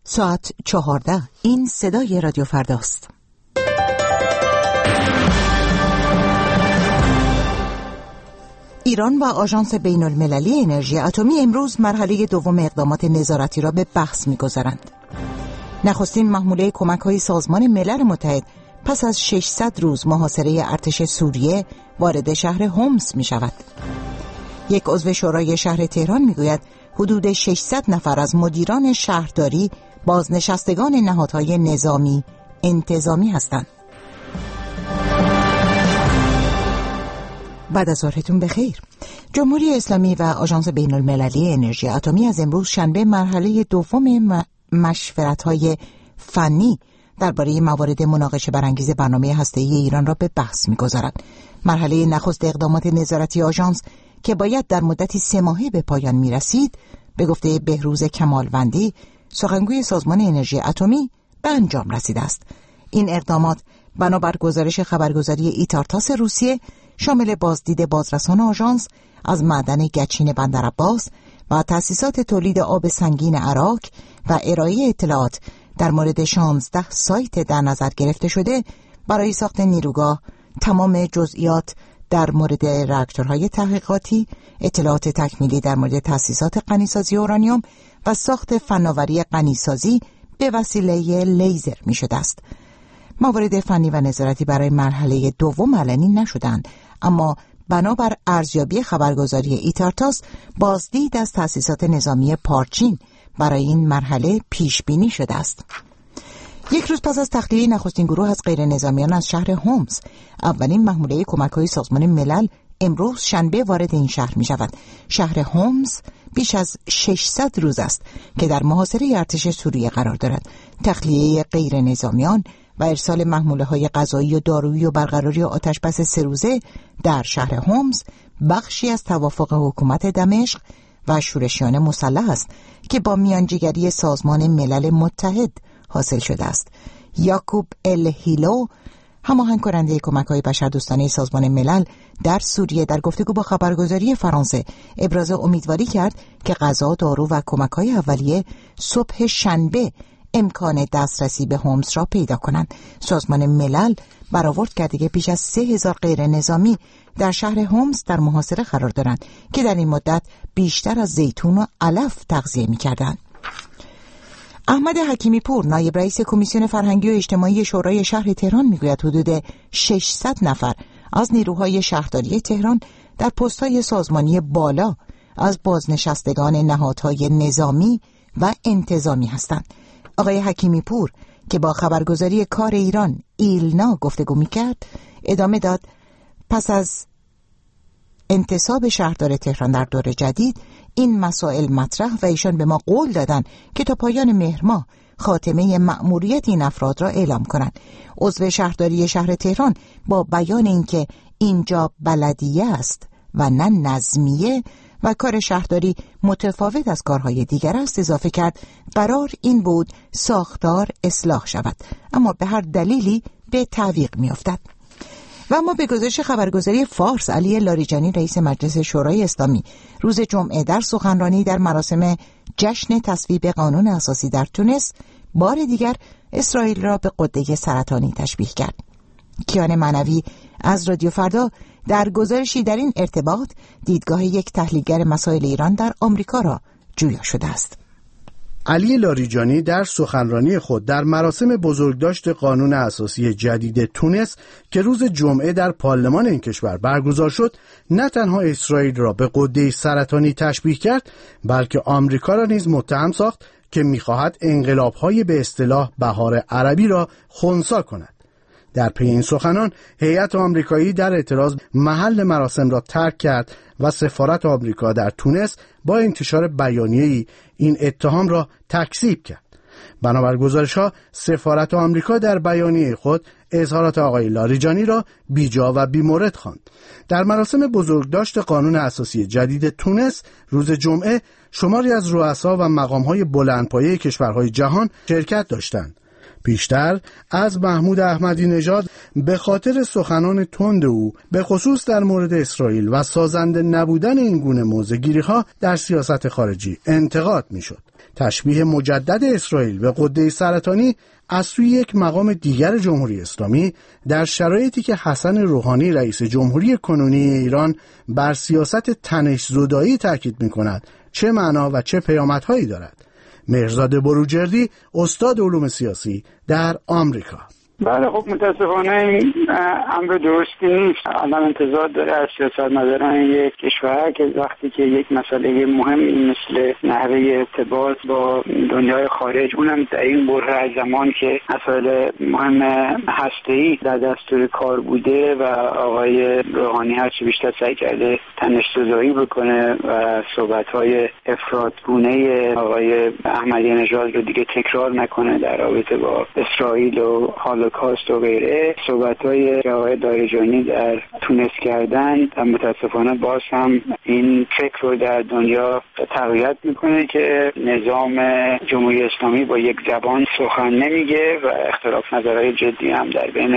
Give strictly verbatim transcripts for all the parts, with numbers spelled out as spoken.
ساعت چهارده. این صدای رادیو فرداست. ایران و آژانس بین المللی انرژی اتمی امروز مرحله دوم اقدامات نظارتی را به بحث می‌گذارند. نخستین محموله کمک‌های سازمان ملل متحد پس از ششصد روز محاصره ارتش سوریه وارد شهر هومس می‌شود. یک عضو شورای شهر تهران می‌گوید حدود ششصد نفر از مدیران شهرداری بازنشستگان نهادهای نظامی انتظامی هستند. بعد از ظهرتون بخیر. جمهوری اسلامی و آژانس بین المللی انرژی اتمی از امروز شنبه مرحله دوم مشورت‌های فنی درباره موارد مناقشه برانگیز برنامه هسته‌ای ایران را به بحث می‌گذارد. مرحله نخست اقدامات نظارتی آژانس که باید در مدتی سه ماهه به پایان می‌رسید، به گفته بهروز کمالوندی، سخنگوی سازمان انرژی اتمی، به انجام رسیده است. این اقدامات بنابر گزارش خبرگزاری ایتارتاس روسیه شامل بازدید بازرسان آژانس از معدن گچین بندرعباس و تأسیسات تولید آب سنگین عراق و ارائه اطلاعات در مورد شانزده سایت در نظر گرفته شده برای ساخت نیروگاه، تمام جزئیات در مورد راکتورهای تحقیقاتی، اطلاعات تکمیلی در مورد تأسیسات غنیسازی اورانیوم و ساخت فناوری غنیسازی به وسیله لیزر می شده است. موارد فنی و نظارتی برای مرحله دوم علنی نشدند، اما بنابر ارزیابی خبرگزاری ایتارتاس بازدید از تأسیسات نظامی پارچین برای این مرحله پیش بینی شده است. یک روز پس از تخلیه نخستین گروه از غیر نظامیان از شهر هومس، اولین محموله کمک‌های سازمان ملل امروز شنبه وارد این شهر می شود. شهر هومس بیش از ششصد روز است که در محاصره ارتش سوریه قرار دارد. تخلیه غیر نظامیان و ارسال محموله‌های غذایی و دارویی و برقراری آتشبس سه روزه در شهر هومس بخشی از توافق حکومت دمشق و شورشیان مسلح است که با میانجیگری سازمان ملل متحد حاصل شده است. یاکوب الهیلو، هماهنگ کننده کمک‌های بشردوستانه سازمان ملل در سوریه، در گفتگو با خبرگزاری فرانسه ابراز امیدواری کرد که غذا، دارو و کمک‌های اولیه صبح شنبه امکان دسترسی به هومس را پیدا کنند. سازمان ملل برآورد کرده که بیش از سه هزار غیر نظامی در شهر هومس در محاصره قرار دارند که در این مدت بیشتر از زیتون و علف تغذیه می‌کردند. احمد حکیمی پور، نایب رئیس کمیسیون فرهنگی و اجتماعی شورای شهر تهران، میگوید حدود ششصد نفر از نیروهای شهرداری تهران در پست‌های سازمانی بالا از بازنشستگان نهادهای نظامی و انتظامی هستند. آقای حکیمی پور که با خبرگزاری کار ایران ایلنا گفتگو می‌کرد، ادامه داد پس از انتصاب شهردار تهران در دور جدید این مسائل مطرح و ایشان به ما قول دادن که تا پایان مهر ماه خاتمه مأموریت این افراد را اعلام کنند. عضو شهرداری شهر تهران با بیان اینکه اینجا بلدیه است و نه نظمیه و کار شهرداری متفاوت از کارهای دیگر است، اضافه کرد قرار این بود ساختار اصلاح شود، اما به هر دلیلی به تعویق می افتد. و اما به گزارش خبرگزاری فارس، علی لاریجانی، رئیس مجلس شورای اسلامی، روز جمعه در سخنرانی در مراسم جشن تصویب قانون اساسی در تونس بار دیگر اسرائیل را به غده سرطانی تشبیه کرد. کیان معنوی از رادیو فردا در گزارشی در این ارتباط دیدگاه یک تحلیلگر مسائل ایران در آمریکا را جویا شده است. علی لاریجانی در سخنرانی خود در مراسم بزرگداشت قانون اساسی جدید تونس که روز جمعه در پارلمان این کشور برگزار شد، نه تنها اسرائیل را به غده سرطانی تشبیه کرد، بلکه آمریکا را نیز متهم ساخت که می‌خواهد انقلاب‌های به اصطلاح بهار عربی را خنثی کند. در پی این سخنان هیئت آمریکایی در اعتراض محل مراسم را ترک کرد و سفارت آمریکا در تونس با انتشار بیانیه‌ای این اتهام را تکذیب کرد. بنابر گزارش‌ها سفارت آمریکا در بیانیه خود اظهارات آقای لاریجانی را بیجا و بی‌مورد خواند. در مراسم بزرگداشت قانون اساسی جدید تونس روز جمعه شماری از رؤسا و مقام‌های بلندپایه کشورهای جهان شرکت داشتند. پیشتر از محمود احمدی نژاد به خاطر سخنان تند او به خصوص در مورد اسرائیل و سازنده نبودن این گونه موضع‌گیری‌ها در سیاست خارجی انتقاد می‌شد. تشبیه مجدد اسرائیل به غده سرطانی از سوی یک مقام دیگر جمهوری اسلامی در شرایطی که حسن روحانی رئیس جمهوری کنونی ایران بر سیاست تنش‌زدایی تاکید می‌کند چه معنا و چه پیامدهایی دارد. مهرزاد بروجردی، استاد علوم سیاسی در آمریکا. بله خب متاسفانه این امر درستی نیست. آدم انتظار داره از سیاستمداران یک کشور که وقتی که یک مسئله مهمی مثل نحوه ارتباط با دنیای خارج، اونم در این بره از زمان که مسائل مهم هسته‌ای در دستور کار بوده و آقای روحانی هرچی بیشتر سعی کرده تنش‌زدایی بکنه و صحبت‌های افراط‌گونه آقای احمدی نژاد رو دیگه تکرار نکنه در رابطه با اسرائیل و حال کاست و غیره، صحبت‌های آقای لاریجانی در تونس کردن و متاسفانه باز هم این فکر رو در دنیا تقویت میکنه که نظام جمهوری اسلامی با یک زبان سخن نمیگه و اختلاف نظرهای جدی هم در بین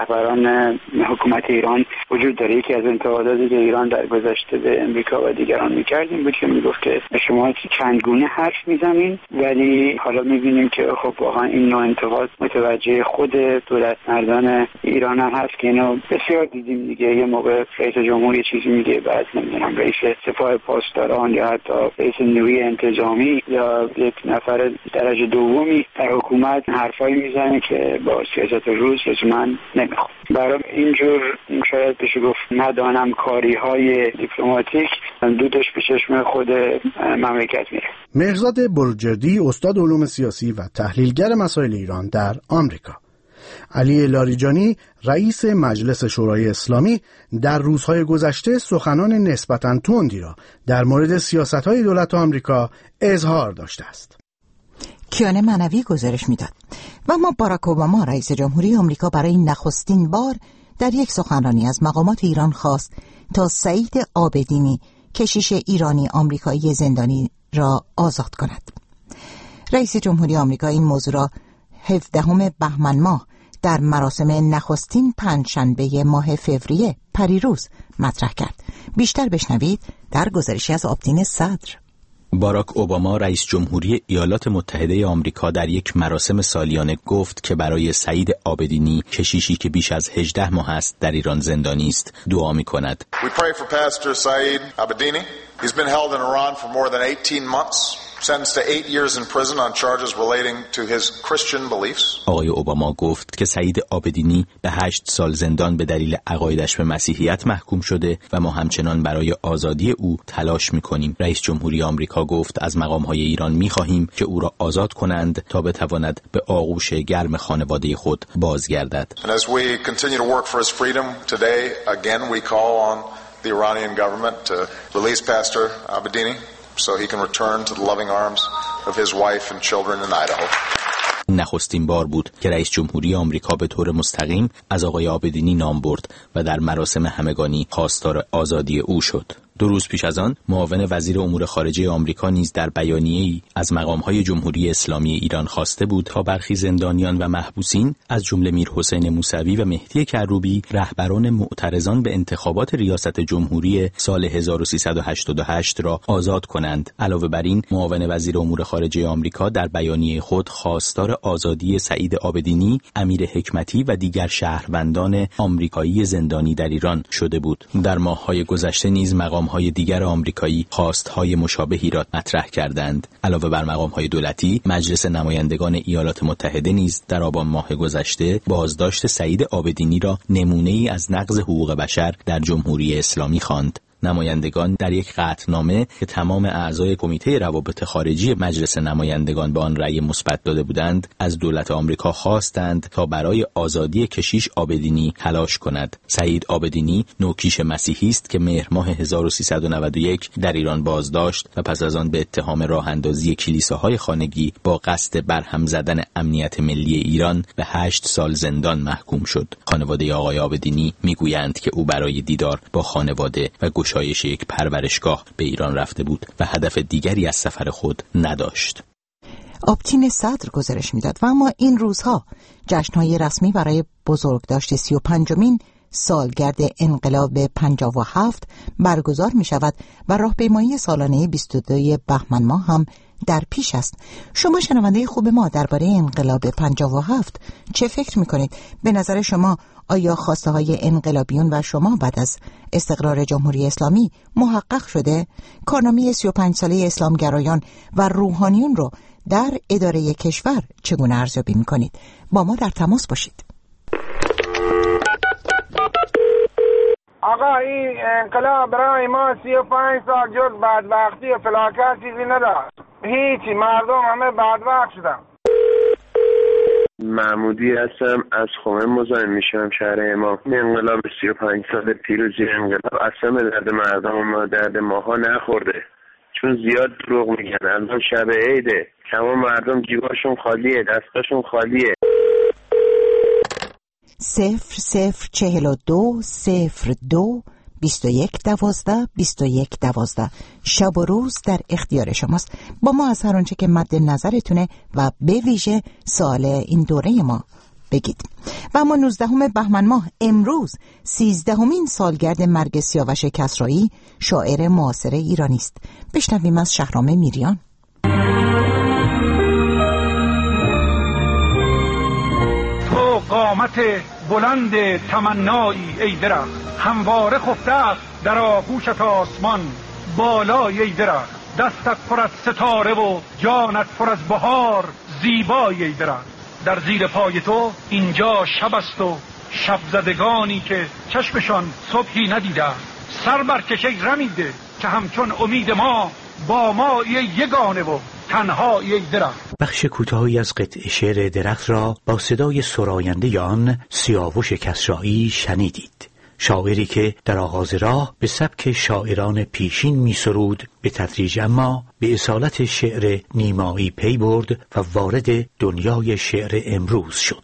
رهبران حکومت ایران وجود داره. یکی از انتقاداتی که ایران در گذشته به امریکا و دیگران میکرد این بود که میگفت که شما چندگونه حرف میزنین، ولی حالا میبینیم که خب واقعا این نوع انتقاد متوجه خود دولت مردان ایران هم هست که اینو بسیار دیدیم دیگه. یه موقع رئیس جمهور یه چیزی میگه، بعد نمیدونم رئیس سپاه پاسداران یا حتی رئیس نیروی انتظامی یا یک نفر درجه دومی در حکومت حرفایی میزنه که با سیاست روز من نمیخوام. برای اینجور شاید بشه گفت ندانم کاری های دیپلماتیک دودش به چشم خود مملکت میره. مهرزاد بروجردی، استاد علوم سیاسی و تحلیلگر مسائل ایران در آمریکا. علی لاریجانی، رئیس مجلس شورای اسلامی، در روزهای گذشته سخنان نسبتاً تندی را در مورد سیاست‌های دولت آمریکا اظهار داشته است. کیان منوی گزارش میداد. و اما باراک اوباما رئیس جمهوری آمریکا برای نخستین بار در یک سخنرانی از مقامات ایران خواست تا سعید عابدینی، کشیش ایرانی آمریکایی زندانی را آزاد کند. رئیس جمهوری آمریکا این موضوع را هفدهم بهمن ماه در مراسم نخستین پنجشنبه ماه فوریه پریروز مطرح کرد. بیشتر بشنوید در گزارشی از آبدین صدر. باراک اوباما رئیس جمهوری ایالات متحده آمریکا در یک مراسم سالیانه گفت که برای سعید عابدینی، کشیشی که بیش از هجده ماه است در ایران زندانی است، دعا می‌کند. We pray for Pastor Saeed Abedini. He's been held in Iran for more than eighteen months. Sentenced to eight years in prison on charges relating to his Christian beliefs. آقای اوباما گفت که سعید عابدینی به هشت سال زندان به دلیل عقایدش به مسیحیت محکوم شده و ما همچنان برای آزادی او تلاش می‌کنیم. رئیس جمهوری آمریکا گفت از مقام‌های ایران می‌خواهیم که او را آزاد کنند تا بتواند به آغوش گرم خانواده خود بازگردد. And as we continue to work for his freedom today, again we call on the Iranian government to release Pastor Abedini so he can return to the loving arms of his wife and children in Idaho. نخستین بار بود که رئیس جمهوری آمریکا به طور مستقیم از آقای عابدینی نام برد و در مراسم همگانی خواستار آزادی او شد. دو روز پیش از آن معاون وزیر امور خارجه آمریکا نیز در بیانیه‌ای از مقام‌های جمهوری اسلامی ایران خواسته بود تا برخی زندانیان و محبوسین از جمله میرحسین موسوی و مهدی کروبی، رهبران معترضان به انتخابات ریاست جمهوری سال هزار و سیصد و هشتاد و هشت را آزاد کنند. علاوه بر این، معاون وزیر امور خارجه آمریکا در بیانیه خود خواستار آزادی سعید عابدینی، امیر حکمتی و دیگر شهروندان آمریکایی زندانی در ایران شده بود. در ماه‌های گذشته نیز مقام های دیگر آمریکایی خواستهای مشابهی را مطرح کردند. علاوه بر مقام‌های دولتی، مجلس نمایندگان ایالات متحده نیز در آبان ماه گذشته بازداشت سعید عابدینی را نمونه‌ای از نقض حقوق بشر در جمهوری اسلامی خواند. نمایندگان در یک قطعنامه که تمام اعضای کمیته روابط خارجی مجلس نمایندگان به آن رأی مثبت داده بودند، از دولت آمریکا خواستند تا برای آزادی کشیش عابدینی تلاش کند. سعید عابدینی نوکیش مسیحی است که مهر ماه هزار و سیصد و نود و یک در ایران بازداشت و پس از آن به اتهام راه اندازی کلیساهای خانگی با قصد برهم زدن امنیت ملی ایران به هشت سال زندان محکوم شد. خانواده آقای عابدینی میگویند که او برای دیدار با خانواده و گشایش یک پرورشگاه به ایران رفته بود و هدف دیگری از سفر خود نداشت. آبتین صدر گزارش میداد. و اما این روزها جشن‌های رسمی برای بزرگداشت سی و پنجمین سالگرد انقلاب پنجاه و هفت برگزار می شود و راهپیمایی سالانه بیست و دو بهمن ماه هم در پیش است. شما شنونده خوب ما درباره انقلاب پنجاه و هفت چه فکر می کنید؟ به نظر شما آیا خواسته های انقلابیون و شما بعد از استقرار جمهوری اسلامی محقق شده؟ کارنامه سی و پنج ساله اسلامگرایان و روحانیون رو در اداره کشور چگونه ارزیابی می کنید؟ با ما در تماس باشید. آقا این انقلاب برای ما سی و پنج سال جز بدبختی و فلاکت چیزی نداشت. هیچی، مردم همه بدبخت شدن. محمودی هستم، از خمه مزاحم میشم شهر امام. انقلاب سی و پنج سال پیروزی انقلاب اصلا به درد مردم ما درد ماها نخورده، چون زیاد دروغ میگن. الان شب عیده، تمام مردم جیباشون خالیه، دستاشون خالیه. صفر صفر چهل و دو صفر دو بیست و یک دوازده بیست و یک دوازده. شب و روز در اختیار شماست. با ما از هر آنچه که مد نظرتونه و به ویژه سوال این دوره ما بگید. و اما نوزدهم بهمن ماه امروز سیزدهمین سالگرد مرگ سیاوش کسرایی شاعر معاصر ایرانی است. بشنویم از شهرام میریان. تو قامت بلند تمنایی ای درخت، همواره خفته است در آغوشت آسمان بالای ای درخت. دستت پر از ستاره و جانت پر از بهار زیبای ای درخت. در زیر پای تو اینجا شب است و شب زدگانی که چشمشان صبحی ندیده. سر برکش ای رمیده که همچون امید ما با ما یگانه و تنهایی ای درخت. بخش کوتاهی از قطعه شعر درخت را با صدای سراینده آن سیاوش کسرایی شنیدید. شاعری که در آغاز راه به سبک شاعران پیشین می سرود، به تدریج اما به اصالت شعر نیمایی پی برد و وارد دنیای شعر امروز شد.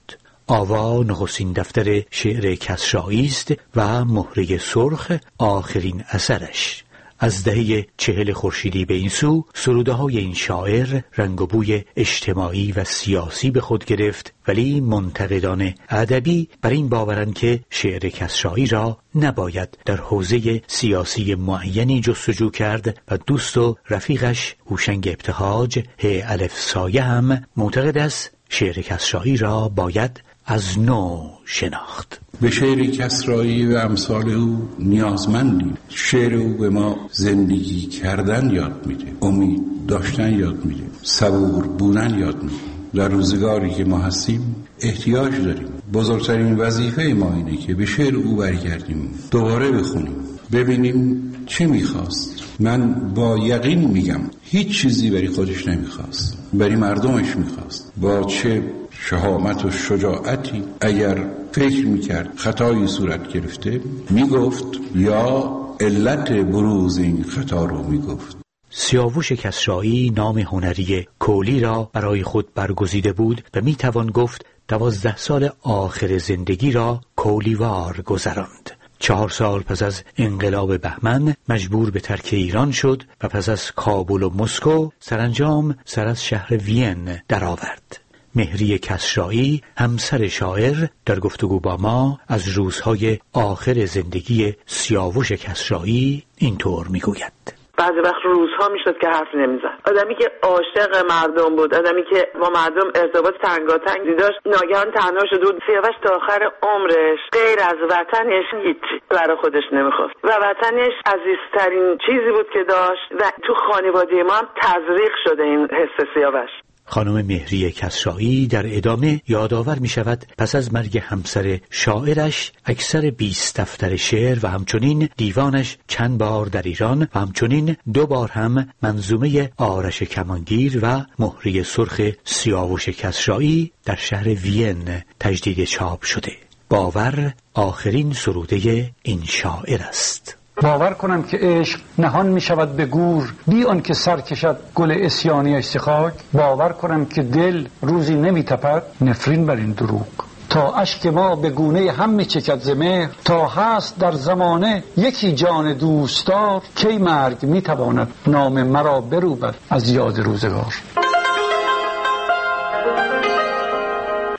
آوا نخستین دفتر شعر کسرایی است و مهره سرخ آخرین اثرش. از دهه چهل خورشیدی به این سو سروده های این شاعر رنگ و بوی اجتماعی و سیاسی به خود گرفت، ولی منتقدان ادبی بر این باورند که شعر کسرایی را نباید در حوزه سیاسی معینی جستجو کرد و دوست و رفیقش هوشنگ ابتهاج ه الف سایه هم معتقد است شعر کسرایی را باید از نو شناخت. به شعر کسرایی و امثال او نیازمندیم. شعر او به ما زندگی کردن یاد میده، امید داشتن یاد میده، صبور بودن یاد میده. در روزگاری که ما هستیم احتیاج داریم. بزرگترین وظیفه ما اینه که به شعر او برگردیم، دوباره بخونیم، ببینیم چه میخواست. من با یقین میگم هیچ چیزی برای خودش نمیخواست، برای مردمش میخواست. با چه شهامت و شجاعتی اگر فکر میکرد خطایی صورت گرفته میگفت یا علت بروز این خطا رو میگفت. سیاوش کسرایی نام هنری کولی را برای خود برگزیده بود و میتوان گفت دوازده سال آخر زندگی را کولیوار گذراند. چهار سال پس از انقلاب بهمن مجبور به ترک ایران شد و پس از کابل و مسکو سرانجام سر از شهر وین درآورد. مهری کسرایی همسر شاعر در گفتگو با ما از روزهای آخر زندگی سیاوش کسرایی اینطور میگوید: بعضی وقت روزها میشد که حرف نمیزد. آدمی که عاشق مردم بود، آدمی که با مردم ارتباط تنگاتنگی داشت، ناگهان تنها شد و سیاوش تا آخر عمرش غیر از وطنش هیچی برای خودش نمیخواست و وطنش عزیزترین چیزی بود که داشت و تو خانواده ما هم تزریق شده این حس سیاوش. خانم مهری کسرایی در ادامه یادآور می شود پس از مرگ همسر شاعرش اکثر بیست دفتر شعر و همچنین دیوانش چند بار در ایران و همچنین دو بار هم منظومه آرش کمانگیر و مهره سرخ سیاوش کسرایی در شهر وین تجدید چاپ شده. باور آخرین سروده این شاعر است. باور کنم که عشق نهان می شود به گور بی آن که سر کشد گل عصیانیش ز خاک. باور کنم که دل روزی نمی تپد نفرین بر این دروغ. تا اشک ما به گونه هم می چکد ز مهر، تا هست در زمانه یکی جان دوستدار، کی مرگ می تواند نام مرا بروبد از یاد روزگار.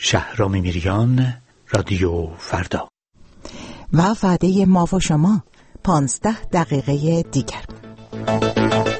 شهرام میریان، رادیو فردا. و وعده ما و شما پانزده دقیقه دیگر.